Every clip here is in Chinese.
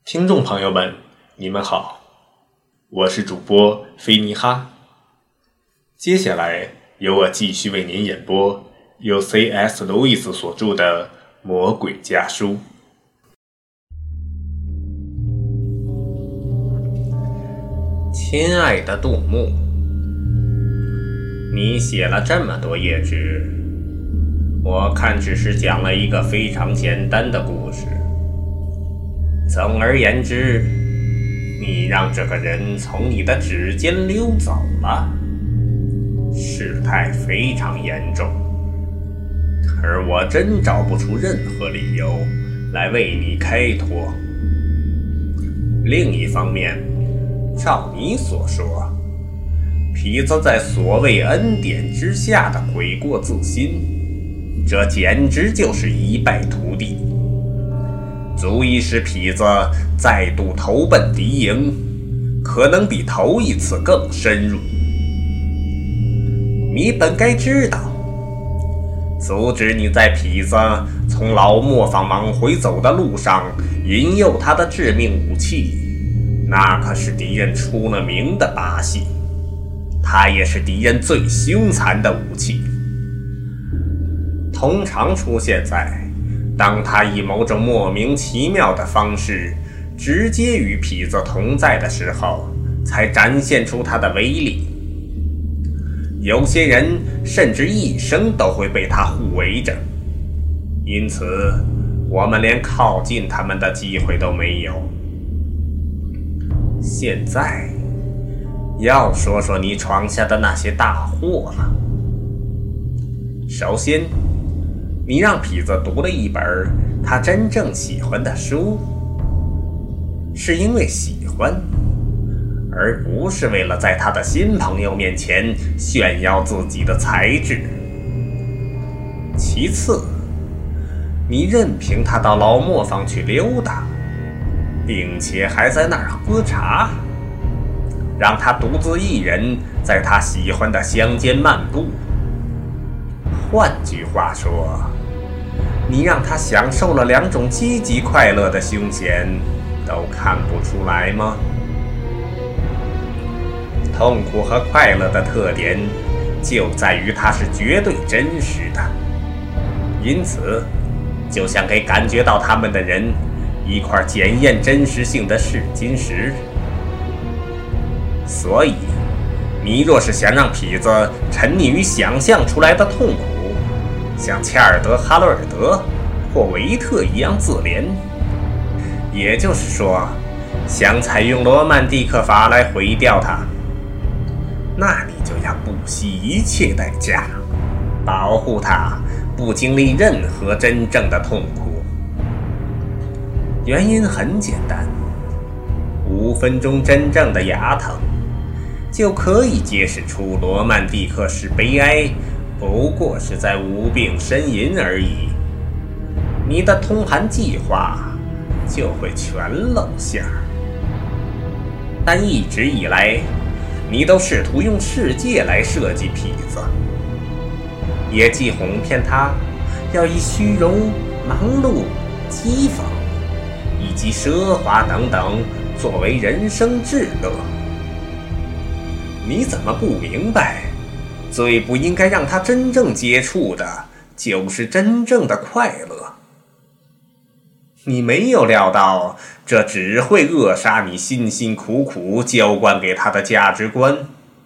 听众朋友们，你们好，我是主播菲尼哈。接下来由我继续为您演播由 C.S. 路易斯所著的《魔鬼家书》。 亲爱的杜牧，你写了这么多页纸，我看只是讲了一个非常简单的故事。总而言之，你让这个人从你的指尖溜走了，事态非常严重，而我真找不出任何理由来为你开脱。另一方面，照你所说，痞子在所谓恩典之下的悔过自新，这简直就是一败涂地，足以使痞子再度投奔敌营，可能比头一次更深入。你本该知道，阻止你在痞子从老磨坊往回走的路上引诱他的致命武器，那可是敌人出了名的把戏，它也是敌人最凶残的武器，通常出现在当他以某种莫名其妙的方式直接与痞子同在的时候，才展现出他的威力。有些人甚至一生都会被他护卫着，因此我们连靠近他们的机会都没有。现在要说说你闯下的那些大祸了。首先，你让痞子读了一本他真正喜欢的书，是因为喜欢，而不是为了在他的新朋友面前炫耀自己的才智。其次，你任凭他到老磨坊去溜达，并且还在那儿喝茶，让他独自一人在他喜欢的乡间漫步。换句话说，你让他享受了两种积极快乐的凶险，都看不出来吗？痛苦和快乐的特点就在于它是绝对真实的，因此就像给感觉到它们的人一块检验真实性的试金石。所以你若是想让痞子沉溺于想象出来的痛苦，像切尔德·哈罗尔德或维特一样自怜，也就是说想采用罗曼蒂克法来毁掉它，那你就要不惜一切代价保护他不经历任何真正的痛苦。原因很简单，5分钟真正的牙疼就可以揭示出罗曼蒂克式悲哀不过是在无病呻吟而已，你的通函计划就会全露馅儿。但一直以来你都试图用世界来设计痞子，也既哄骗他要以虚荣、忙碌、讥讽以及奢华等等作为人生至乐。你怎么不明白，最不应该让他真正接触的就是真正的快乐？你没有料到，这只会扼杀你辛辛苦苦浇灌给他的价值观。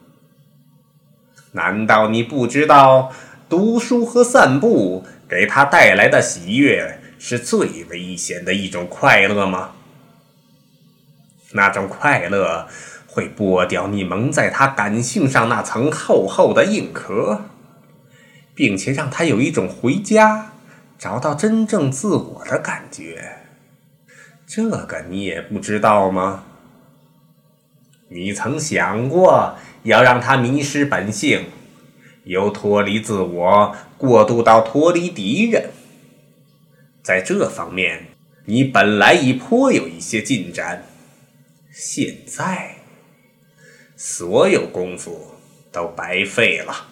难道你不知道，读书和散步给他带来的喜悦是最危险的一种快乐吗？那种快乐会剥掉你蒙在他感性上那层厚厚的硬壳，并且让他有一种回家找到真正自我的感觉。这个你也不知道吗？你曾想过要让他迷失本性，由脱离自我过渡到脱离敌人？在这方面你本来已颇有一些进展，现在所有功夫都白费了。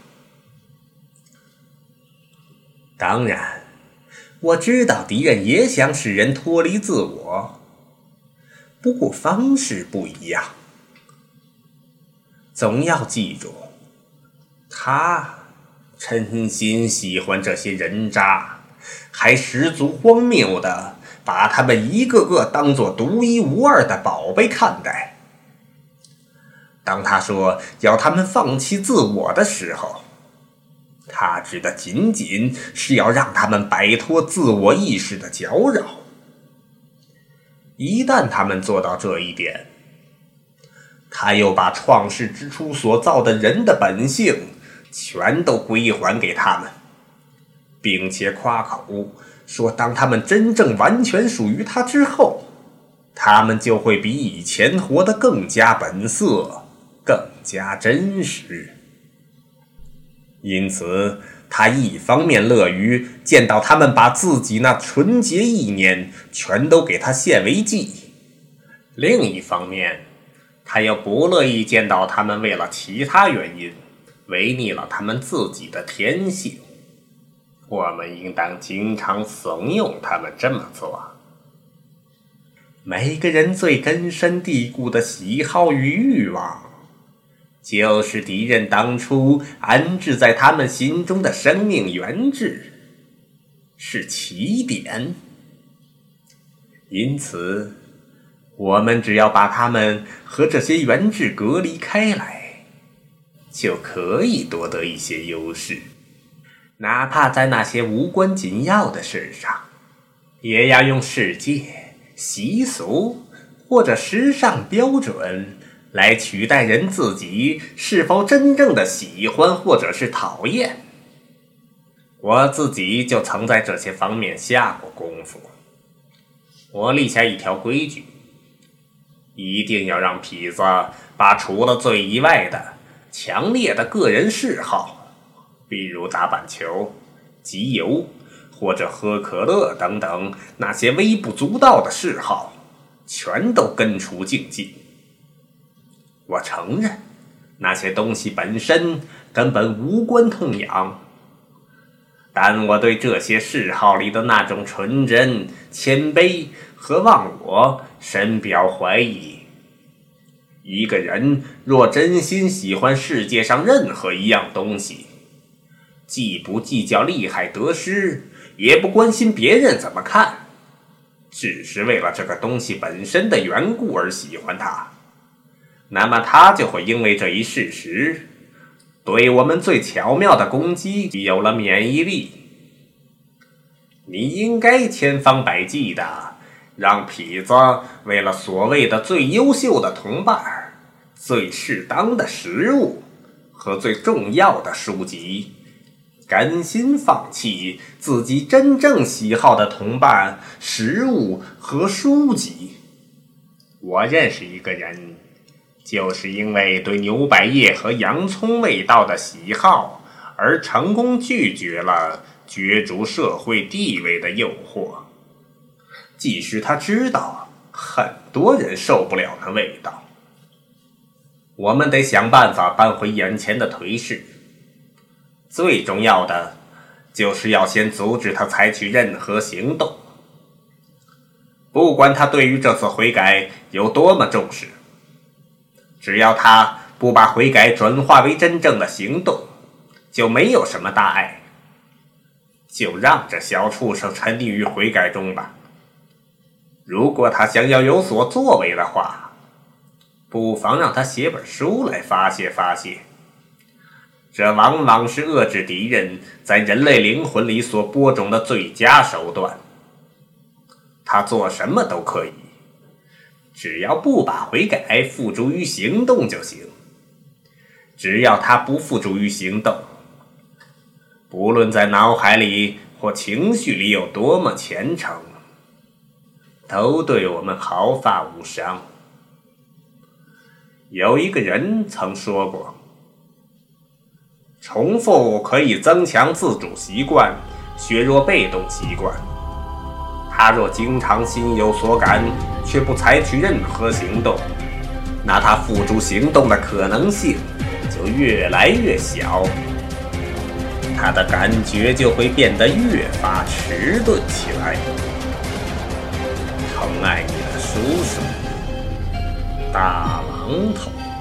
当然，我知道敌人也想使人脱离自我， 不过方式不一样。总要记住，他真心喜欢这些人渣，还十足荒谬的把他们一个个当作独一无二的宝贝看待。当他说要他们放弃自我的时候，他指的仅仅是要让他们摆脱自我意识的搅扰。一旦他们做到这一点，他又把创世之初所造的人的本性全都归还给他们，并且夸口说，当他们真正完全属于他之后，他们就会比以前活得更加本色，更加真实。因此他一方面乐于见到他们把自己那纯洁意念全都给他献为祭，另一方面他又不乐意见到他们为了其他原因违逆了他们自己的天性。我们应当经常怂恿他们这么做。每个人最根深蒂固的喜好与欲望，就是敌人当初安置在他们心中的生命原质，是起点。因此我们只要把他们和这些原质隔离开来，就可以夺得一些优势，哪怕在那些无关紧要的事上，也要用世界、习俗或者时尚标准来取代人自己是否真正的喜欢或者是讨厌。我自己就曾在这些方面下过功夫。我立下一条规矩，一定要让痞子把除了罪以外的强烈的个人嗜好，比如打板球、集邮或者喝可乐等等那些微不足道的嗜好，全都根除净尽。我承认那些东西本身根本无关痛痒，但我对这些嗜好里的那种纯真、谦卑和忘我深表怀疑。一个人若真心喜欢世界上任何一样东西，既不计较利害得失，也不关心别人怎么看，只是为了这个东西本身的缘故而喜欢它，那么他就会因为这一事实，对我们最巧妙的攻击有了免疫力。你应该千方百计的让痞子为了所谓的最优秀的同伴、最适当的食物和最重要的书籍，甘心放弃自己真正喜好的同伴、食物和书籍。我认识一个人，就是因为对牛百叶和洋葱味道的喜好而成功拒绝了角逐社会地位的诱惑，即使他知道很多人受不了那味道。我们得想办法扳回眼前的颓势，最重要的就是要先阻止他采取任何行动。不管他对于这次悔改有多么重视，只要他不把悔改转化为真正的行动，就没有什么大碍。就让这小畜生沉溺于悔改中吧。如果他想要有所作为的话，不妨让他写本书来发泄发泄。这往往是遏制敌人在人类灵魂里所播种的最佳手段。他做什么都可以，只要不把悔改付诸于行动就行。只要他不付诸于行动，不论在脑海里或情绪里有多么虔诚，都对我们毫发无伤。有一个人曾说过，重复可以增强自主习惯，削弱被动习惯。他若经常心有所感，却不采取任何行动，那他付诸行动的可能性就越来越小，他的感觉就会变得越发迟钝起来。疼爱你的叔叔。 大榔头。